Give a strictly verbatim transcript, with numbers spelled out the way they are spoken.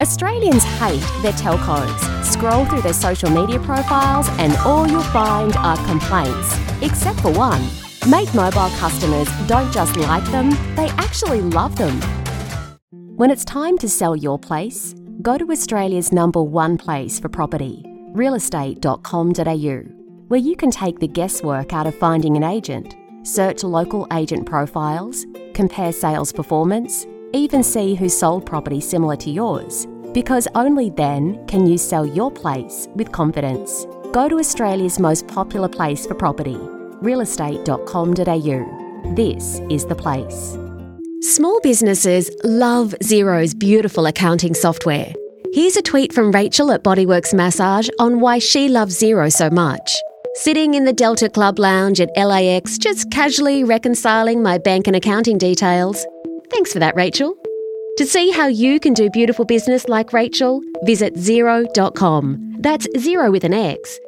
Australians hate their telcos. Scroll through their social media profiles and all you'll find are complaints, except for one. Make Mobile customers don't just like them, they actually love them. When it's time to sell your place, go to Australia's number one place for property, real estate dot com dot a u, where you can take the guesswork out of finding an agent, search local agent profiles, compare sales performance, even see who sold property similar to yours, because only then can you sell your place with confidence. Go to Australia's most popular place for property, real estate dot com dot a u. This is the place. Small businesses love Xero's beautiful accounting software. Here's a tweet from Rachel at Bodyworks Massage on why she loves Xero so much. Sitting in the Delta Club Lounge at L A X, just casually reconciling my bank and accounting details. Thanks for that, Rachel. To see how you can do beautiful business like Rachel, visit Xero dot com. That's Xero with an X.